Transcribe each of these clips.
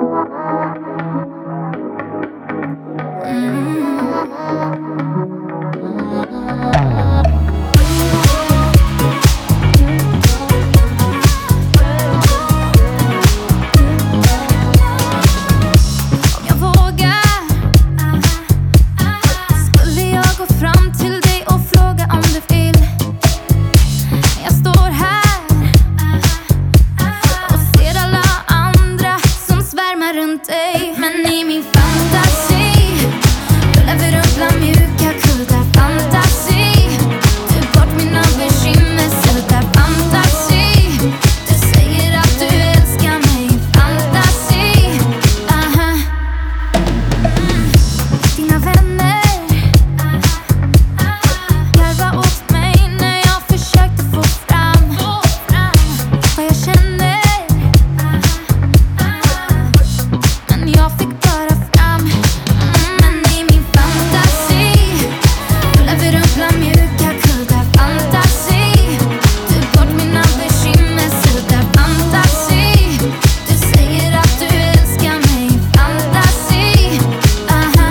Men i min fantasi rullar vi runt bland mjuka kuddar. Fantasi, du bort mina bekymmer, suddar. Fantasi, du säger att du älskar mig. Fantasi, aha. Dina vänner garva åt mig när jag försökte få fram vad jag känner. Jag fick bara fram. Men i min fantasi rullar vi runt bland mjuka kuddar. Fantasi, du bort mina bekymmer, suddar. Fantasi, du säger att du älskar mig. Fantasi, aha.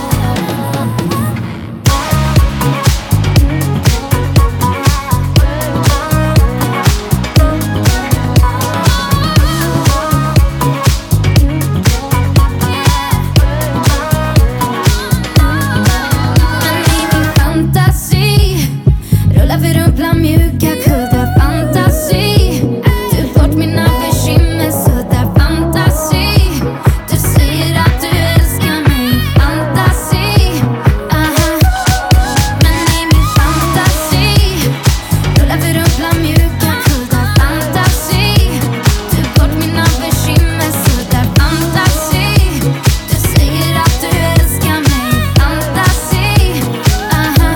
Rullar vi runt bland mjuka kuddar. Fantasi, du bort mina bekymmer, suddar. Fantasi, du säger att du älskar mig. Fantasi, aha. Men i min fantasi rullar vi runt bland mjuka kuddar. Fantasi, du bort mina bekymmer, suddar. Fantasi, du säger att du älskar mig. Fantasi, aha.